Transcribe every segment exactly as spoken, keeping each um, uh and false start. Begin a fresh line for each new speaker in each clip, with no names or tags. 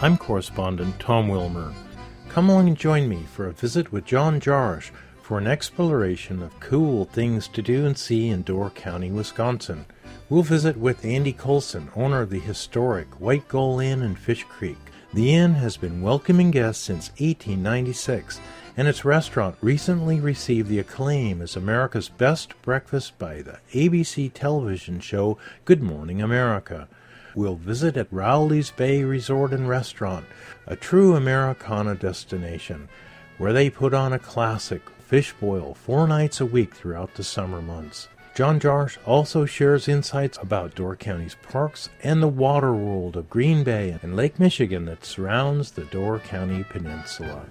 I'm correspondent Tom Wilmer. Come along and join me for a visit with John Jarsch for an exploration of cool things to do and see in Door County, Wisconsin. We'll visit with Andy Colson, owner of the historic White Gull Inn in Fish Creek. The inn has been welcoming guests since eighteen ninety-six, and its restaurant recently received the acclaim as America's Best Breakfast by the A B C television show Good Morning America. We'll visit at Rowley's Bay Resort and Restaurant, a true Americana destination, where they put on a classic fish boil four nights a week throughout the summer months. John Jarsch also shares insights about Door County's parks and the water world of Green Bay and Lake Michigan that surrounds the Door County Peninsula.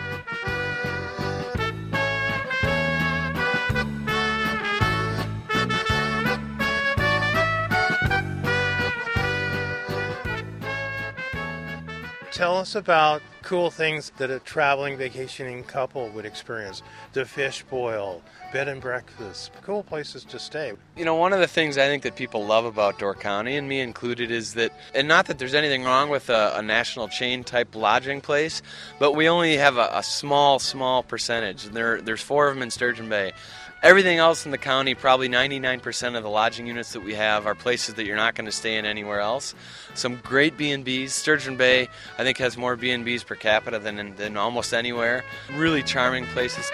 Tell us about cool things that a traveling vacationing couple would experience. The fish boil, bed and breakfast, cool places to stay.
You know, one of the things I think that people love about Door County, and me included, is that, and not that there's anything wrong with a, a national chain type lodging place, but we only have a, a small, small percentage. There, there's four of them in Sturgeon Bay. Everything else in the county, probably ninety-nine percent of the lodging units that we have are places that you're not going to stay in anywhere else. Some great B and B's. Sturgeon Bay, I think, has more B and B's per capita than, than almost anywhere. Really charming places.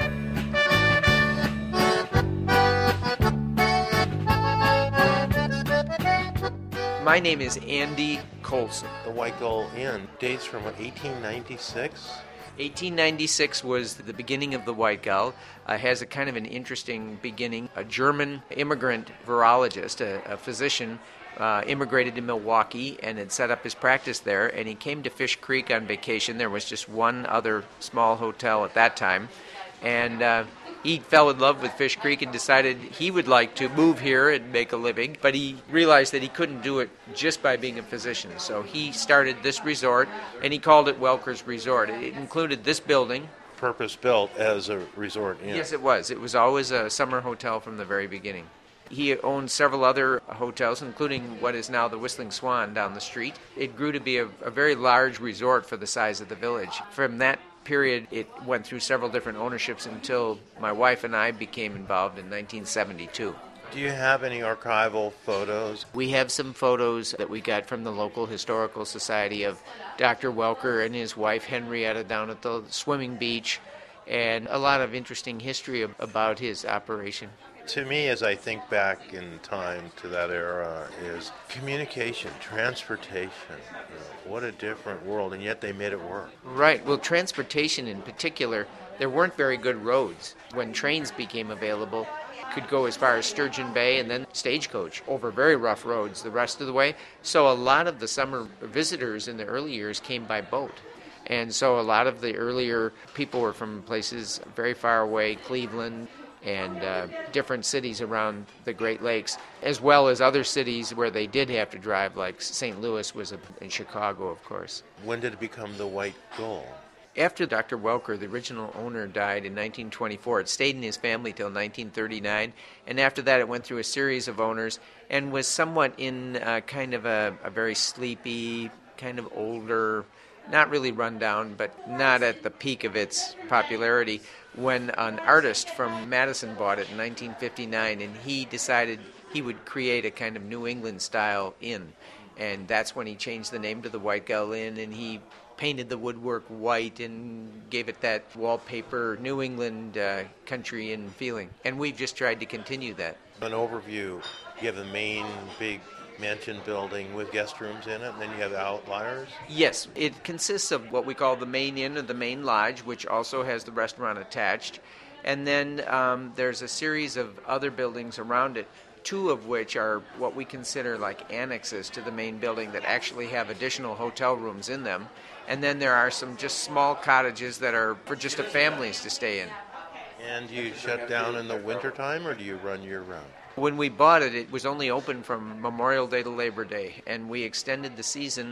My name is Andy Colson.
The White Gull Inn dates from eighteen ninety-six.
eighteen ninety-six was the beginning of the White Gull. Uh, has a kind of an interesting beginning. A German immigrant virologist, a, a physician, uh, immigrated to Milwaukee and had set up his practice there, and he came to Fish Creek on vacation. There was just one other small hotel at that time, and uh, he fell in love with Fish Creek and decided he would like to move here and make a living, but he realized that he couldn't do it just by being a physician. So he started this resort, and he called it Welker's Resort. It included this building.
Purpose-built as a resort inn.
Yes, it was. It was always a summer hotel from the very beginning. He owned several other hotels, including what is now the Whistling Swan down the street. It grew to be a, a very large resort for the size of the village. From that period, it went through several different ownerships until my wife and I became involved in nineteen seventy-two.
Do you have any archival photos?
We have some photos that we got from the local historical society of Doctor Welker and his wife Henrietta down at the swimming beach, and a lot of interesting history about his operation.
To me, as I think back in time to that era, is communication, transportation. You know, what a different world, and yet they made it work.
Right. Well, transportation in particular, there weren't very good roads. When trains became available, could go as far as Sturgeon Bay and then stagecoach over very rough roads the rest of the way. So a lot of the summer visitors in the early years came by boat. And so a lot of the earlier people were from places very far away, Cleveland, and uh, different cities around the Great Lakes, as well as other cities where they did have to drive, like Saint Louis was a, in Chicago, of course.
When did it become the White Gull?
After Doctor Welker, the original owner, died in nineteen twenty-four, it stayed in his family till nineteen thirty-nine, and after that it went through a series of owners and was somewhat in uh, kind of a, a very sleepy, kind of older, not really run down, but not at the peak of its popularity, when an artist from Madison bought it in nineteen fifty-nine, and he decided he would create a kind of New England-style inn. And that's when he changed the name to the White Gull Inn, and he painted the woodwork white and gave it that wallpaper New England uh, country and feeling. And we've just tried to continue that.
An overview, you have the main big mansion building with guest rooms in it, and then you have outliers?
Yes, it consists of what we call the main inn or the main lodge, which also has the restaurant attached. And then um, there's a series of other buildings around it, two of which are what we consider like annexes to the main building that actually have additional hotel rooms in them. And then there are some just small cottages that are for just the families to stay in.
And do you shut down in the wintertime, or do you run year-round?
When we bought it, it was only open from Memorial Day to Labor Day, and we extended the season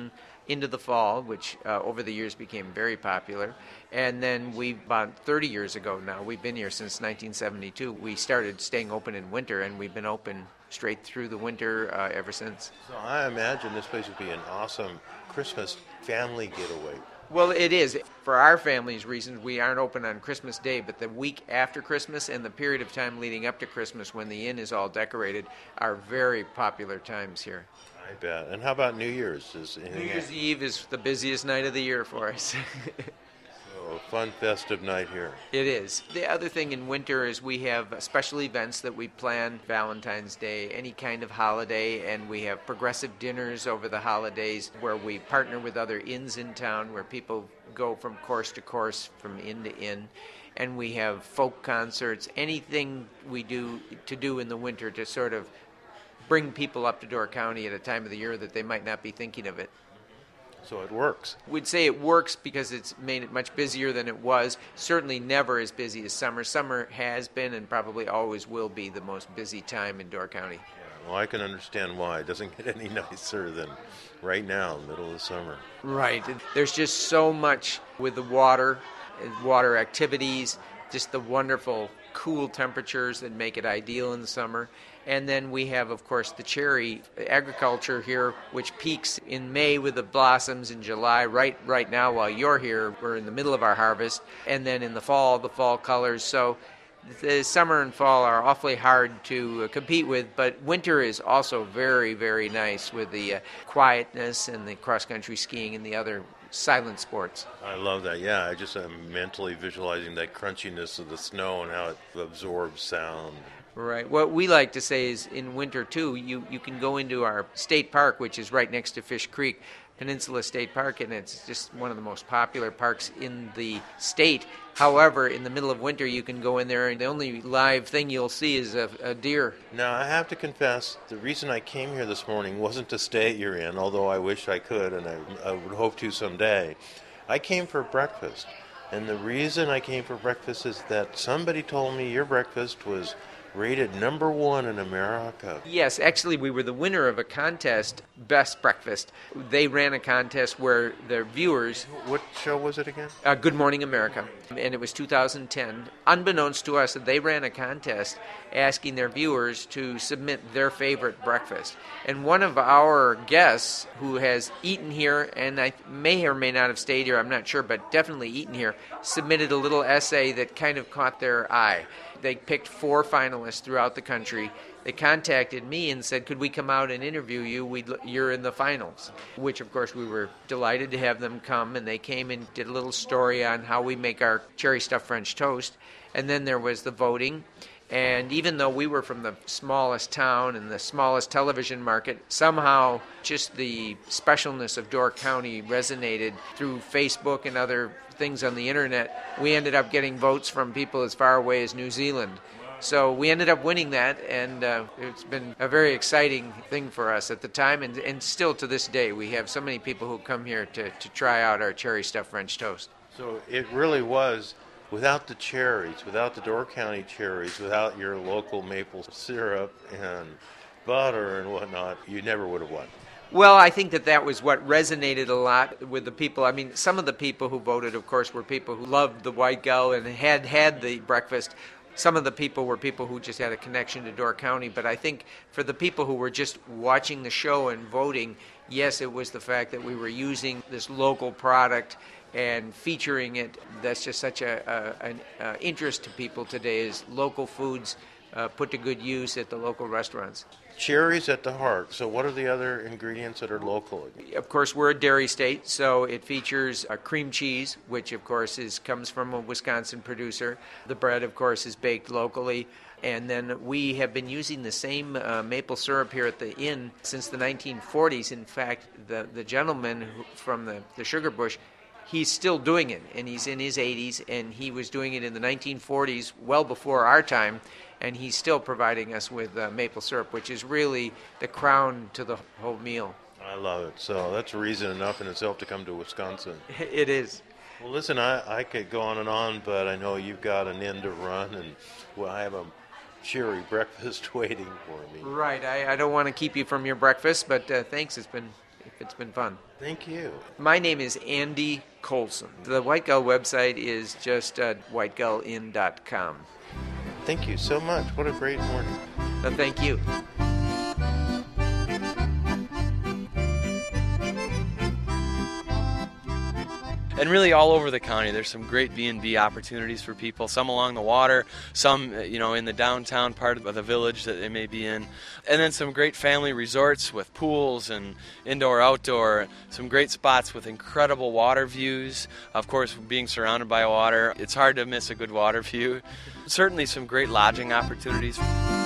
into the fall, which uh, over the years became very popular. And then we, about thirty years ago now, we've been here since nineteen seventy-two, we started staying open in winter, and we've been open straight through the winter uh, ever since.
So I imagine this place would be an awesome Christmas family getaway.
Well, it is. For our family's reasons, we aren't open on Christmas Day, but the week after Christmas and the period of time leading up to Christmas when the inn is all decorated are very popular times here.
I bet. And how about New Year's? Is
New Year's Eve is the busiest night of the year for us.
So a fun, festive night here.
It is. The other thing in winter is we have special events that we plan, Valentine's Day, any kind of holiday, and we have progressive dinners over the holidays where we partner with other inns in town where people go from course to course, from inn to inn. And we have folk concerts, anything we do to do in the winter to sort of bring people up to Door County at a time of the year that they might not be thinking of it.
So it works.
We'd say it works because it's made it much busier than it was. Certainly never as busy as summer. Summer has been and probably always will be the most busy time in Door County.
Yeah, well, I can understand why. It doesn't get any nicer than right now, middle of the summer.
Right. There's just so much with the water, water activities, just the wonderful cool temperatures that make it ideal in the summer. And then we have, of course, the cherry agriculture here, which peaks in May with the blossoms, in July. Right right now, while you're here, we're in the middle of our harvest. And then in the fall, the fall colors. So the summer and fall are awfully hard to uh, compete with, but winter is also very, very nice with the uh, quietness and the cross-country skiing and the other silent sports.
I love that. Yeah, I just am mentally visualizing that crunchiness of the snow and how it absorbs sound.
Right. What we like to say is in winter, too, you, you can go into our state park, which is right next to Fish Creek, Peninsula State Park, and it's just one of the most popular parks in the state. However, in the middle of winter, you can go in there, and the only live thing you'll see is a, a deer.
Now, I have to confess, the reason I came here this morning wasn't to stay at your inn, although I wish I could, and I, I would hope to someday. I came for breakfast, and the reason I came for breakfast is that somebody told me your breakfast was rated number one in America.
Yes, actually, we were the winner of a contest, Best Breakfast. They ran a contest where their viewers...
What show was it again?
Uh, Good Morning America, and it was two thousand ten. Unbeknownst to us, they ran a contest asking their viewers to submit their favorite breakfast. And one of our guests, who has eaten here, and I may or may not have stayed here, I'm not sure, but definitely eaten here, submitted a little essay that kind of caught their eye. They picked four finalists throughout the country. They contacted me and said, could we come out and interview you? We'd, you're in the finals, which, of course, we were delighted to have them come. And they came and did a little story on how we make our cherry stuffed French toast. And then there was the voting. And even though we were from the smallest town and the smallest television market, somehow just the specialness of Door County resonated through Facebook and other things on the internet. We ended up getting votes from people as far away as New Zealand. So we ended up winning that, and uh, it's been a very exciting thing for us at the time, and, and still to this day. We have so many people who come here to, to try out our cherry stuffed French toast.
So it really was, without the cherries, without the Door County cherries, without your local maple syrup and butter and whatnot, you never would have won.
Well, I think that that was what resonated a lot with the people. I mean, some of the people who voted, of course, were people who loved the white gull and had had the breakfast. Some of the people were people who just had a connection to Door County. But I think for the people who were just watching the show and voting, yes, it was the fact that we were using this local product and featuring it. That's just such a, a an uh, interest to people today, is local foods uh, put to good use at the local restaurants.
Cherries at the heart. So what are the other ingredients that are local?
Of course, we're a dairy state, so it features a cream cheese, which, of course, is comes from a Wisconsin producer. The bread, of course, is baked locally. And then we have been using the same uh, maple syrup here at the inn since the nineteen forties. In fact, the, the gentleman who, from the, the Sugar Bush, he's still doing it, and he's in his eighties, and he was doing it in the nineteen forties, well before our time, and he's still providing us with uh, maple syrup, which is really the crown to the whole meal.
I love it. So that's reason enough in itself to come to Wisconsin.
It is.
Well, listen, I, I could go on and on, but I know you've got an end to run, and well, I have a cheery breakfast waiting for me.
Right. I, I don't want to keep you from your breakfast, but uh, thanks. It's been if it's been fun.
Thank you.
My name is Andy Colson. The White Gull website is just uh, white gull inn dot com.
Thank you so much. What a great morning.
Uh, thank you.
And really all over the county, there's some great B and B opportunities for people, some along the water, some you know in the downtown part of the village that they may be in, and then some great family resorts with pools and indoor, outdoor, some great spots with incredible water views. Of course, being surrounded by water, it's hard to miss a good water view. Certainly some great lodging opportunities.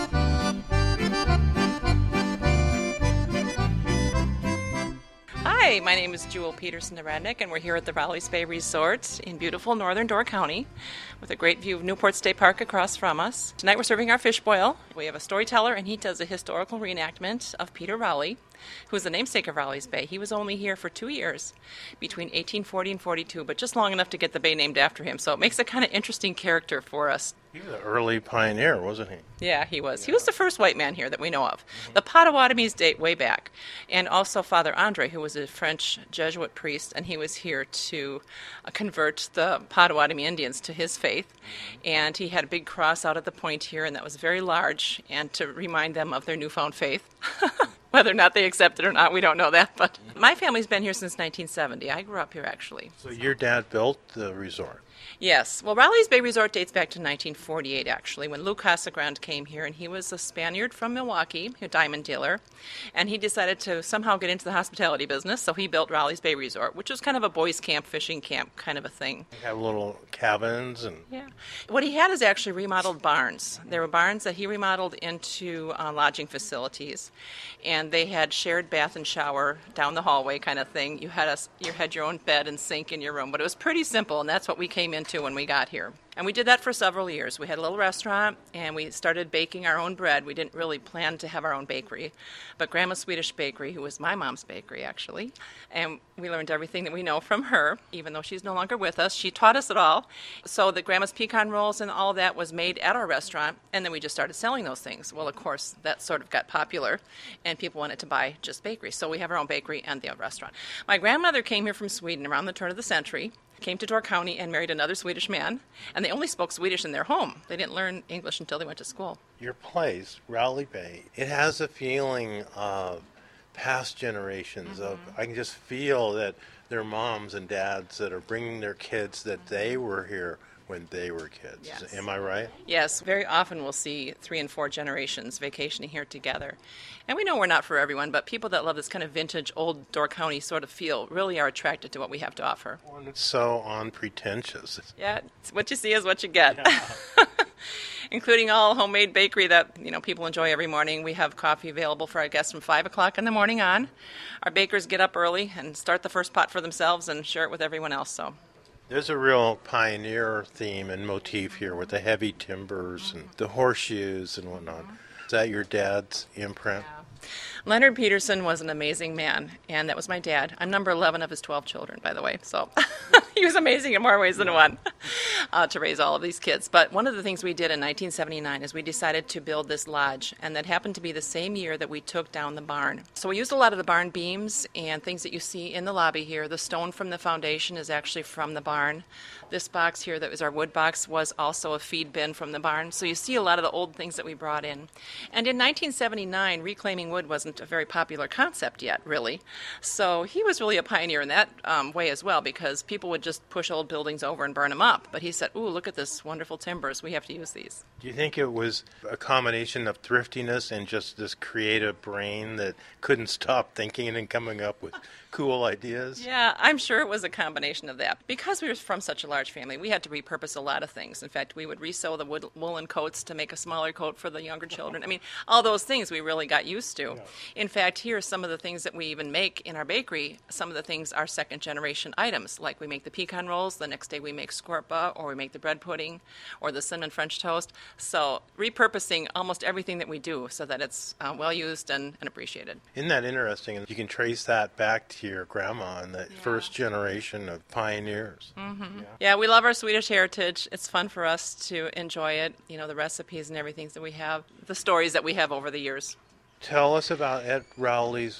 Hi, my name is Jewel Peterson-Radnick, and we're here at the Rowleys Bay Resort in beautiful northern Door County with a great view of Newport State Park across from us. Tonight we're serving our fish boil. We have a storyteller, and he does a historical reenactment of Peter Rowley, who is the namesake of Rowleys Bay. He was only here for two years, between eighteen forty and forty-two, but just long enough to get the bay named after him, so it makes a kind of interesting character for us.
He was an early pioneer, wasn't he?
Yeah, he was. He was the first white man here that we know of. The Potawatomis date way back. And also Father Andre, who was a French Jesuit priest, and he was here to uh, convert the Potawatomi Indians to his faith. And he had a big cross out at the point here, and that was very large, and to remind them of their newfound faith. Whether or not they accept it or not, we don't know that. But my family's been here since nineteen seventy. I grew up here, actually.
So your dad built the resort?
Yes. Well, Rowleys Bay Resort dates back to nineteen forty-eight, actually, when Lou Casagrande came here, and he was a Spaniard from Milwaukee, a diamond dealer, and he decided to somehow get into the hospitality business, so he built Rowleys Bay Resort, which was kind of a boys' camp, fishing camp kind of a thing.
They have little cabins and...
Yeah. What he had is actually remodeled barns. There were barns that he remodeled into uh, lodging facilities, and they had shared bath and shower down the hallway kind of thing. You had a, you had your own bed and sink in your room, but it was pretty simple, and that's what we came into when we got here. And we did that for several years. We had a little restaurant, and we started baking our own bread. We didn't really plan to have our own bakery, but Grandma's Swedish Bakery, who was my mom's bakery, actually, and we learned everything that we know from her, even though she's no longer with us. She taught us it all. So the Grandma's pecan rolls and all that was made at our restaurant, and then we just started selling those things. Well, of course, that sort of got popular, and people wanted to buy just bakery. So we have our own bakery and the restaurant. My grandmother came here from Sweden around the turn of the century, came to Door County and married another Swedish man, and they only spoke Swedish in their home. They didn't learn English until they went to school.
Your place, Rowley Bay, it has a feeling of past generations. Mm-hmm. of I can just feel that they're moms and dads that are bringing their kids that they were here when they were kids.
Yes.
Am I right?
Yes, very often we'll see three and four generations vacationing here together. And we know we're not for everyone, but people that love this kind of vintage, old Door County sort of feel really are attracted to what we have to offer.
Well, it's so unpretentious.
Yeah, it's what you see is what you get. Yeah. Including all homemade bakery that, you know, people enjoy every morning. We have coffee available for our guests from five o'clock in the morning on. Our bakers get up early and start the first pot for themselves and share it with everyone else, so...
There's a real pioneer theme and motif here with the heavy timbers and the horseshoes and whatnot. Is that your dad's imprint?
Yeah. Leonard Peterson was an amazing man, and that was my dad. I'm number eleven of his twelve children, by the way, so he was amazing in more ways than one uh, to raise all of these kids. But one of the things we did in nineteen seventy-nine is we decided to build this lodge, and that happened to be the same year that we took down the barn. So we used a lot of the barn beams and things that you see in the lobby here. The stone from the foundation is actually from the barn. This box here that was our wood box was also a feed bin from the barn. So you see a lot of the old things that we brought in. And in nineteen seventy-nine, reclaiming wood wasn't a very popular concept yet, really. So he was really a pioneer in that um, way as well, because people would just push old buildings over and burn them up. But he said, ooh, look at this wonderful timbers. We have to use these.
Do you think it was a combination of thriftiness and just this creative brain that couldn't stop thinking and coming up with cool ideas?
Yeah, I'm sure it was a combination of that. Because we were from such a large family, we had to repurpose a lot of things. In fact, we would resew the wood, woolen coats to make a smaller coat for the younger children. I mean, all those things we really got used to. In fact, here are some of the things that we even make in our bakery. Some of the things are second-generation items, like we make the pecan rolls. The next day we make scorpa, or we make the bread pudding, or the cinnamon French toast. So repurposing almost everything that we do so that it's uh, well-used and, and appreciated.
Isn't that interesting? You can trace that back to your grandma and the yeah. first generation of pioneers.
Mm-hmm. Yeah. yeah, we love our Swedish heritage. It's fun for us to enjoy it, you know, the recipes and everything that we have, the stories that we have over the years.
Tell us about Ed Rowley's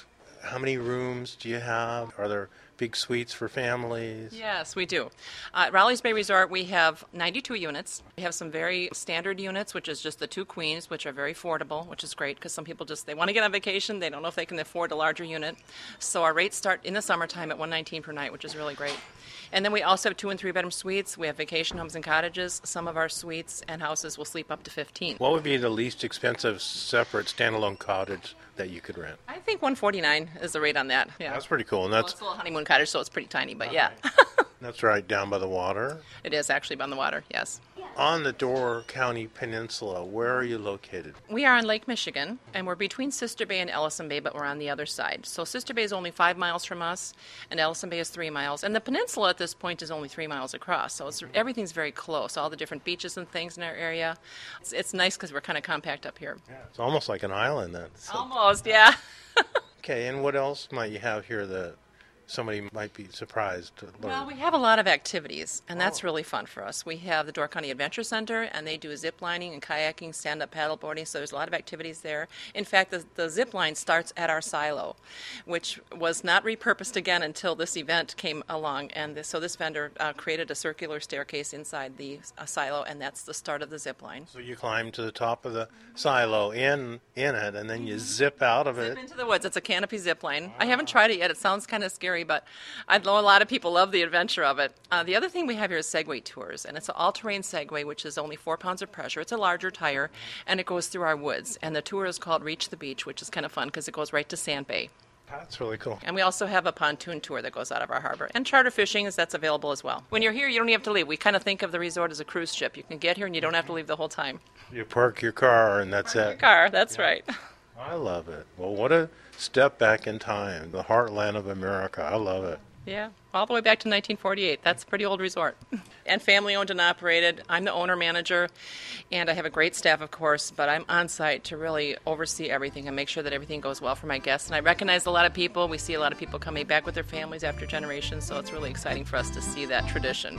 How many rooms do you have? Are there big suites for families?
Yes, we do. Uh, at Raleigh's Bay Resort, we have ninety-two units. We have some very standard units, which is just the two queens, which are very affordable, which is great because some people just, they want to get on vacation. They don't know if they can afford a larger unit. So our rates start in the summertime at one hundred nineteen dollars per night, which is really great. And then we also have two and three bedroom suites. We have vacation homes and cottages. Some of our suites and houses will sleep up to fifteen.
What would be the least expensive separate standalone cottage that you could rent?
I think one hundred forty-nine dollars is the rate on that. Yeah.
That's pretty cool. And
Well,
that's
it's a little honeymoon cottage, so it's pretty tiny, but yeah.
that's right down by the water.
It is actually on the water, yes.
On the Door County Peninsula, where are you located?
We are on Lake Michigan, and we're between Sister Bay and Ellison Bay, but we're on the other side. So Sister Bay is only five miles from us, and Ellison Bay is three miles. And the peninsula at this point is only three miles across, so it's, everything's very close. All the different beaches and things in our area. It's, it's nice because we're kind of compact up here.
Yeah, it's almost like an island then. So-
Almost, yeah.
Okay, and what else might you have here that somebody might be surprised to learn?
Well, we have a lot of activities, and that's really fun for us. We have the Door County Adventure Center, and they do zip lining and kayaking, stand-up paddleboarding, so there's a lot of activities there. In fact, the, the zip line starts at our silo, which was not repurposed again until this event came along, and this, so this vendor uh, created a circular staircase inside the uh, silo, and that's the start of the zip line.
So you climb to the top of the silo in in it, and then you zip out of it.
Zip into the woods. It's a canopy zip line. I haven't tried it yet. It sounds kind of scary, but I know a lot of people love the adventure of it. Uh, the other thing we have here is Segway tours, and it's an all-terrain Segway, which is only four pounds of pressure. It's a larger tire, and it goes through our woods. And the tour is called Reach the Beach, which is kind of fun because it goes right to Sand Bay.
That's really cool.
And we also have a pontoon tour that goes out of our harbor. And charter fishing is that's available as well. When you're here, you don't even have to leave. We kind of think of the resort as a cruise ship. You can get here and you don't have to leave the whole time.
You park your car, and that's
Your
it.
car, that's right.
I love it. Well, what a step back in time. The heartland of America. I love it.
Yeah, all the way back to nineteen forty-eight. That's a pretty old resort. And family owned and operated. I'm the owner manager, and I have a great staff, of course, but I'm on site to really oversee everything and make sure that everything goes well for my guests. And I recognize a lot of people. We see a lot of people coming back with their families after generations, so it's really exciting for us to see that tradition.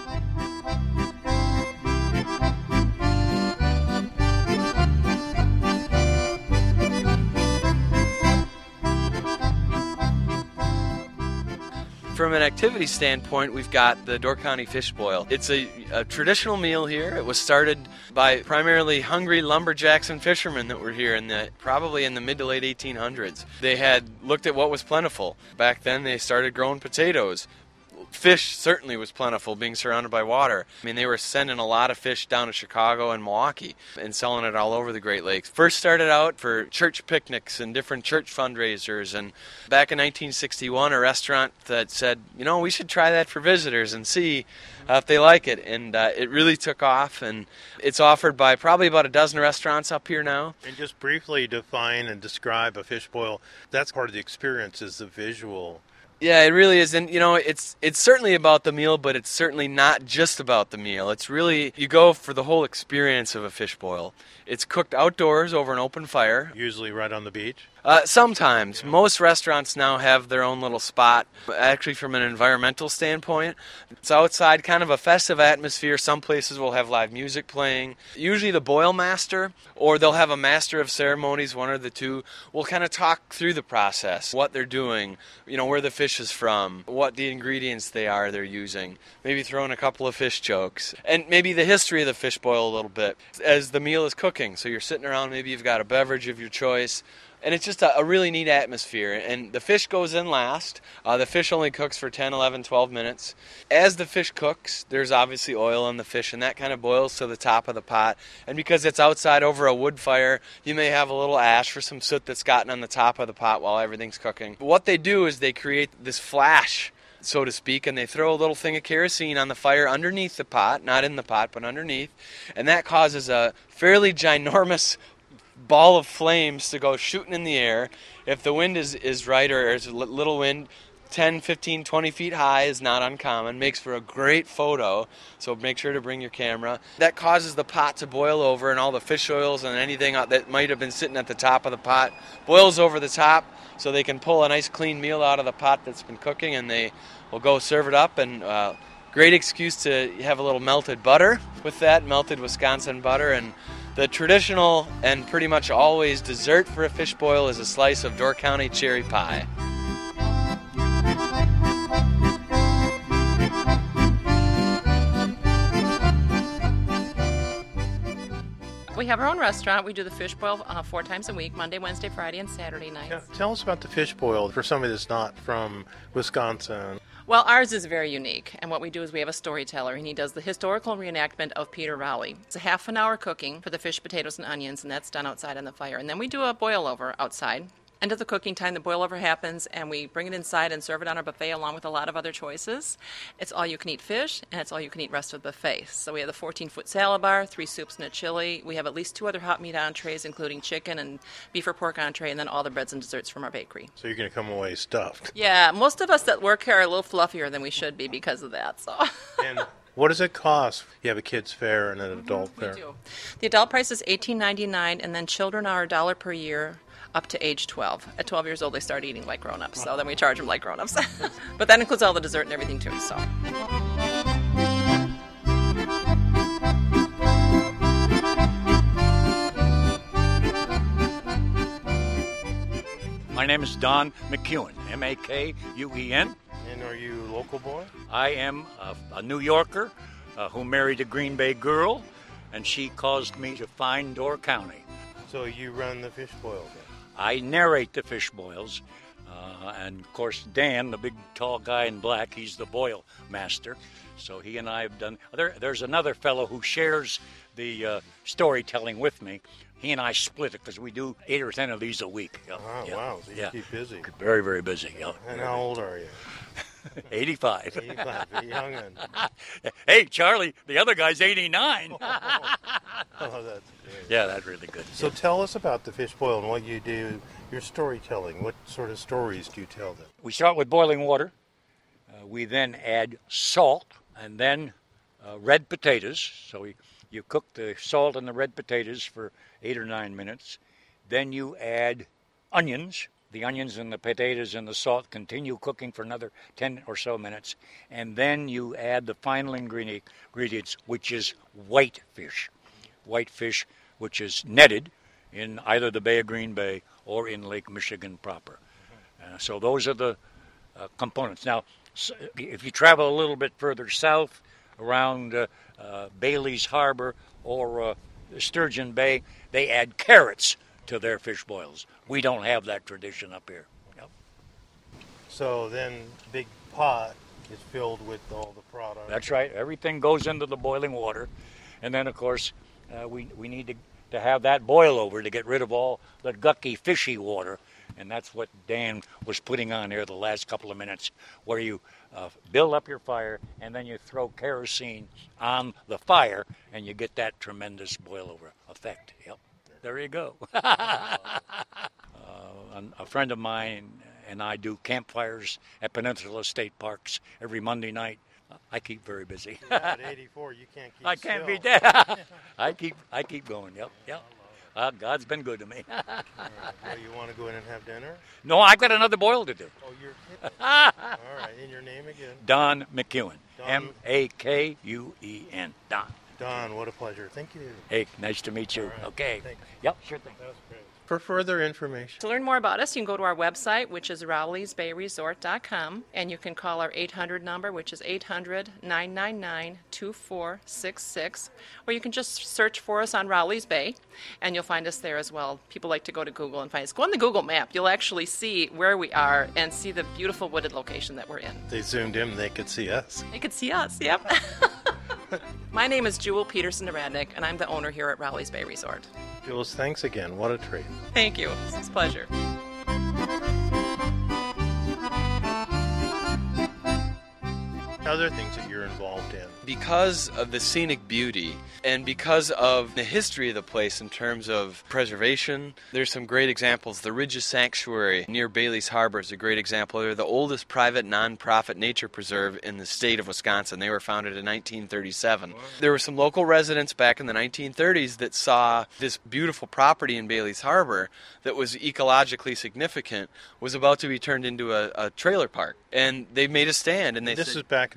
From an activity standpoint, we've got the Door County Fish Boil. It's a, a traditional meal here. It was started by primarily hungry lumberjacks and fishermen that were here in the probably in the mid to late eighteen hundreds. They had looked at what was plentiful. Back then, they started growing potatoes. Fish certainly was plentiful, being surrounded by water. I mean, they were sending a lot of fish down to Chicago and Milwaukee and selling it all over the Great Lakes. First started out for church picnics and different church fundraisers. And back in nineteen sixty-one, a restaurant that said, you know, we should try that for visitors and see uh, if they like it. And uh, it really took off. And it's offered by probably about a dozen restaurants up here now.
And just briefly define and describe a fish boil. That's part of the experience, is the visual.
Yeah, it really is. And, you know, it's it's certainly about the meal, but it's certainly not just about the meal. It's really, you go for the whole experience of a fish boil. It's cooked outdoors over an open fire.
Usually right on the beach.
Uh, sometimes. Most restaurants now have their own little spot. Actually, from an environmental standpoint, it's outside, kind of a festive atmosphere. Some places will have live music playing. Usually the boil master, or they'll have a master of ceremonies, one or the two, will kind of talk through the process, what they're doing, you know, where the fish is from, what the ingredients they are they're using, maybe throw in a couple of fish jokes, and maybe the history of the fish boil a little bit as the meal is cooking. So you're sitting around, maybe you've got a beverage of your choice. And it's just a, a really neat atmosphere. And the fish goes in last. Uh, the fish only cooks for ten, eleven, twelve minutes. As the fish cooks, there's obviously oil on the fish, and that kind of boils to the top of the pot. And because it's outside over a wood fire, you may have a little ash or some soot that's gotten on the top of the pot while everything's cooking. But what they do is they create this flash, so to speak, and they throw a little thing of kerosene on the fire underneath the pot, not in the pot, but underneath. And that causes a fairly ginormous ball of flames to go shooting in the air. If the wind is, is right, or there's a little wind, ten, fifteen, twenty feet high is not uncommon. Makes for a great photo, so make sure to bring your camera. That causes the pot to boil over, and all the fish oils and anything that might have been sitting at the top of the pot boils over the top, so they can pull a nice clean meal out of the pot that's been cooking, and they will go serve it up and uh, great excuse to have a little melted butter with that, melted Wisconsin butter. And the traditional and pretty much always dessert for a fish boil is a slice of Door County cherry pie.
We have our own restaurant. We do the fish boil uh, four times a week, Monday, Wednesday, Friday, and Saturday nights.
Yeah, tell us about the fish boil for somebody that's not from Wisconsin.
Well, ours is very unique, and what we do is we have a storyteller, and he does the historical reenactment of Peter Rowley. It's a half an hour cooking for the fish, potatoes, and onions, and that's done outside on the fire. And then we do a boil-over outside. End of the cooking time, the boil-over happens, and we bring it inside and serve it on our buffet along with a lot of other choices. It's all-you-can-eat fish, and it's all-you-can-eat rest of the buffet. So we have the fourteen-foot salad bar, three soups and a chili. We have at least two other hot meat entrees, including chicken and beef or pork entree, and then all the breads and desserts from our bakery.
So you're going to come away stuffed.
Yeah, most of us that work here are a little fluffier than we should be because of that. So.
And what does it cost? You have a kid's fare and an adult
We
fare.
do. The adult price is eighteen ninety-nine, and then children are a dollar per year up to age twelve. At twelve years old, they start eating like grown-ups, so then we charge them like grown-ups. But that includes all the dessert and everything, too, so.
My name is Don McEwen, M A K U E N.
And are you a local boy?
I am a, a New Yorker uh, who married a Green Bay girl, and she caused me to find Door County.
So you run the fish boil then?
I narrate the fish boils, uh, and of course Dan, the big tall guy in black, he's the boil master. So he and I have done. There, there's another fellow who shares the uh, storytelling with me. He and I split it because we do eight or ten of these a week. Yeah,
Oh,
yeah,
wow. So you
yeah.
keep busy.
Very, very busy. Yeah.
And how old are you?
eighty-five.
eighty-five. A young un.
Hey, Charlie, the other guy's eighty-nine.
Oh, that's great.
Yeah, that's really good.
So tell us about the fish boil and what you do, your storytelling. What sort of stories do you tell them?
We start with boiling water. Uh, we then add salt and then uh, red potatoes. So we, you cook the salt and the red potatoes for eight or nine minutes. Then you add onions. The onions and the potatoes and the salt continue cooking for another ten or so minutes. And then you add the final ingredient, ingredients, which is white fish. White fish, which is netted in either the Bay of Green Bay or in Lake Michigan proper. Uh, so those are the uh, components. Now, so if you travel a little bit further south around uh, uh, Bailey's Harbor or uh, Sturgeon Bay, they add carrots to their fish boils. We don't have that tradition up here. Yep.
So then big pot is filled with all the product.
That's right. Everything goes into the boiling water. And then, of course, uh, we, we need to, to have that boil over to get rid of all the gucky, fishy water. And that's what Dan was putting on here the last couple of minutes, where you uh, build up your fire and then you throw kerosene on the fire and you get that tremendous boil over effect. Yep. There you go. uh, a friend of mine and I do campfires at Peninsula State Parks every Monday night. I keep very busy.
At eighty-four, you can't keep
I can't
still.
be dead. I keep I keep going. Yep, yep. Uh, God's been good to me.
All right. Well, you want to go in and have dinner?
No, I've got another boil to do.
Oh, you're kidding. All right. And your name again?
Don McEwen.
Don-
M A K U E N. Don.
Don, what a pleasure. Thank you.
Hey, nice to meet you.
All right.
Okay.
Thanks.
Yep, sure thing.
That was great. For further information,
To learn more about us, you can go to our website, which is rowleys bay resort dot com, and you can call our eight hundred number, which is eight hundred, nine nine nine, two four six six, or you can just search for us on Rowleys Bay, and you'll find us there as well. People like to go to Google and find us. Go on the Google map. You'll actually see where we are and see the beautiful wooded location that we're in.
they zoomed in, they could see us.
They could see us, yep. My name is Jewel Peterson-Radnick, and I'm the owner here at Rowleys Bay Resort.
Jules, thanks again. What a treat.
Thank you. It's a pleasure.
Other things that you're involved in.
Because of the scenic beauty and because of the history of the place in terms of preservation, there's some great examples. The Ridges Sanctuary near Bailey's Harbor is a great example. They're the oldest private non-profit nature preserve in the state of Wisconsin. They were founded in nineteen thirty-seven. There were some local residents back in the nineteen thirties that saw this beautiful property in Bailey's Harbor that was ecologically significant was about to be turned into a, a trailer park. And they made a stand and they
This
said,
is back in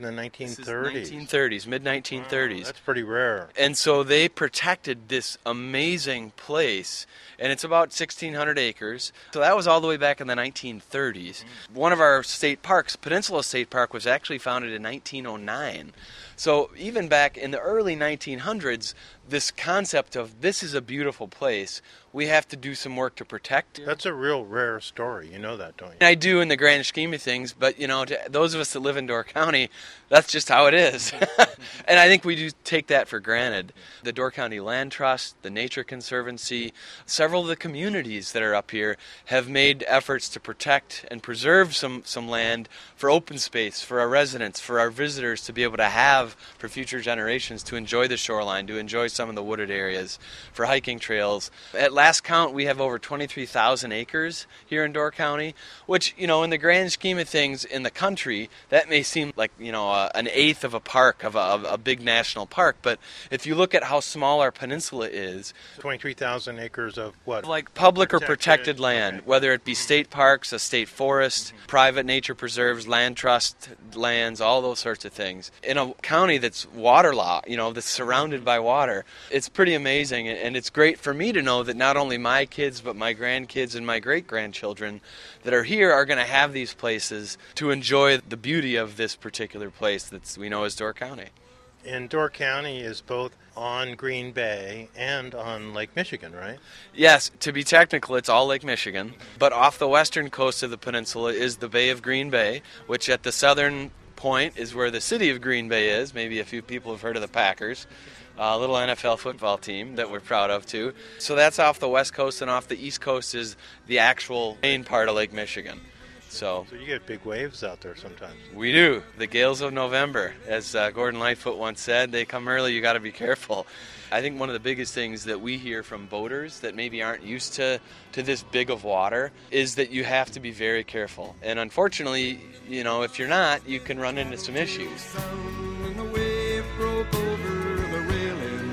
in the nineteen thirties.
nineteen thirties, mid nineteen thirties.
Wow, that's pretty rare.
And so they protected this amazing place, and it's about sixteen hundred acres. So that was all the way back in the nineteen thirties. Mm. One of our state parks, Peninsula State Park, was actually founded in nineteen oh nine. So even back in the early nineteen hundreds, this concept of this is a beautiful place, we have to do some work to protect.
That's a real rare story. You know that, don't you?
I do in the grand scheme of things, but you know, to those of us that live in Door County, that's just how it is. And I think we do take that for granted. The Door County Land Trust, the Nature Conservancy, several of the communities that are up here have made efforts to protect and preserve some, some land for open space, for our residents, for our visitors to be able to have for future generations to enjoy the shoreline, to enjoy some of the wooded areas, for hiking trails. At last count, we have over twenty-three thousand acres here in Door County, which, you know, in the grand scheme of things in the country, that may seem like, you know, a, an eighth of a park, of a, of a big national park. But if you look at how small our peninsula is,
twenty-three thousand acres of what?
Like public
protected,
or protected land,
okay.
Whether it be state parks, a state forest, mm-hmm. private nature preserves, land trust lands, all those sorts of things. In a county that's waterlogged, you know, that's surrounded by water, it's pretty amazing. And it's great for me to know that not only my kids, but my grandkids and my great-grandchildren that are here are going to have these places to enjoy the beauty of this particular place that we know as Door County.
And Door County is both on Green Bay and on Lake Michigan, right?
Yes, to be technical, it's all Lake Michigan. But off the western coast of the peninsula is the Bay of Green Bay, which at the southern point is where the city of Green Bay is. Maybe a few people have heard of the Packers, a little N F L football team that we're proud of, too. So that's off the west coast, and off the east coast is the actual main part of Lake Michigan. So,
so you get big waves out there sometimes.
We do. The gales of November. As uh, Gordon Lightfoot once said, they come early, you got to be careful. I think one of the biggest things that we hear from boaters that maybe aren't used to, to this big of water is that you have to be very careful. And unfortunately, you know, if you're not, you can run into some issues.
And the wave broke over the railing,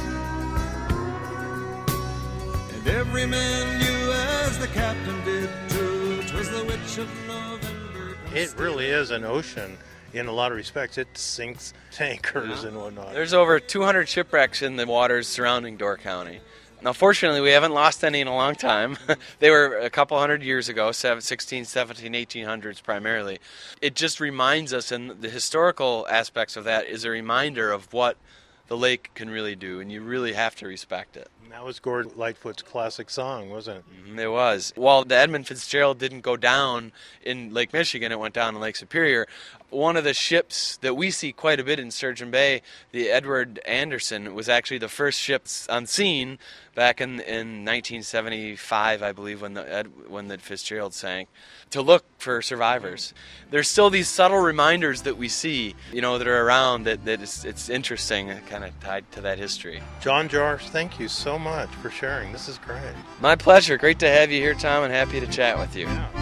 and every man knew as the captain did too. The witch of November.
It really is an ocean in a lot of respects. It sinks tankers yeah. and whatnot.
There's over two hundred shipwrecks in the waters surrounding Door County. Now, fortunately, we haven't lost any in a long time. They were a couple hundred years ago, sixteen, seventeen, eighteen hundreds primarily. It just reminds us, and the historical aspects of that is a reminder of what the lake can really do, and you really have to respect it.
That was Gordon Lightfoot's classic song, wasn't it?
Mm-hmm, it was. While the Edmund Fitzgerald didn't go down in Lake Michigan, it went down in Lake Superior. One of the ships that we see quite a bit in Sturgeon Bay, the Edward Anderson, was actually the first ship on scene back in in nineteen seventy-five, I believe, when the Ed, when the Fitzgerald sank, to look for survivors. There's still these subtle reminders that we see, you know, that are around that, that it's, it's interesting, kind of tied to that history.
John Jarsch, thank you so much for sharing. This is great.
My pleasure. Great to have you here, Tom, and happy to chat with you.
Yeah.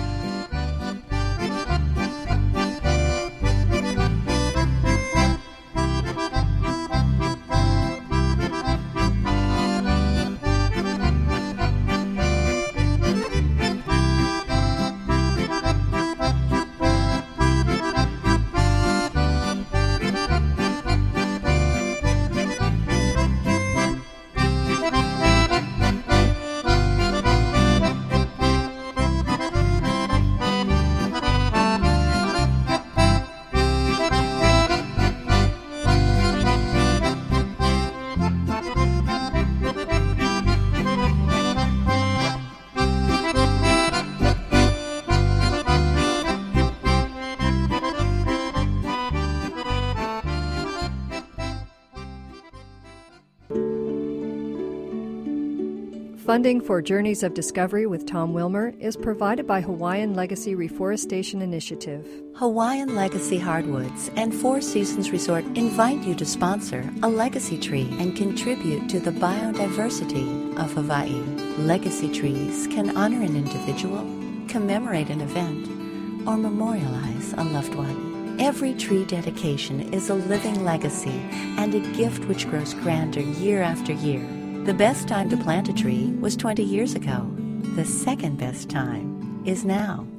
Funding for Journeys of Discovery with Tom Wilmer is provided by Hawaiian Legacy Reforestation Initiative.
Hawaiian Legacy Hardwoods and Four Seasons Resort invite you to sponsor a legacy tree and contribute to the biodiversity of Hawaii. Legacy trees can honor an individual, commemorate an event, or memorialize a loved one. Every tree dedication is a living legacy and a gift which grows grander year after year. The best time to plant a tree was twenty years ago. The second best time is now.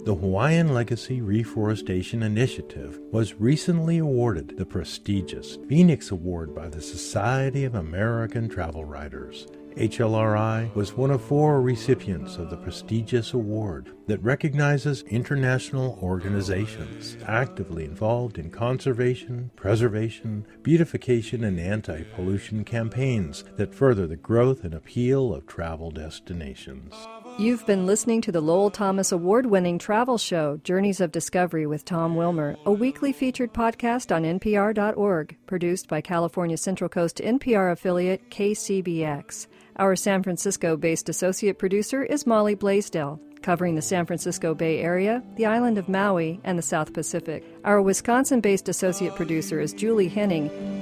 The Hawaiian Legacy Reforestation Initiative was recently awarded the prestigious Phoenix Award by the Society of American Travel Writers. H L R I was one of four recipients of the prestigious award that recognizes international organizations actively involved in conservation, preservation, beautification, and anti-pollution campaigns that further the growth and appeal of travel destinations.
You've been listening to the Lowell Thomas Award-winning travel show, Journeys of Discovery with Tom Wilmer, a weekly featured podcast on N P R dot org, produced by California Central Coast N P R affiliate K C B X. Our San Francisco-based associate producer is Molly Blaisdell, covering the San Francisco Bay Area, the island of Maui, and the South Pacific. Our Wisconsin-based associate producer is Julie Henning,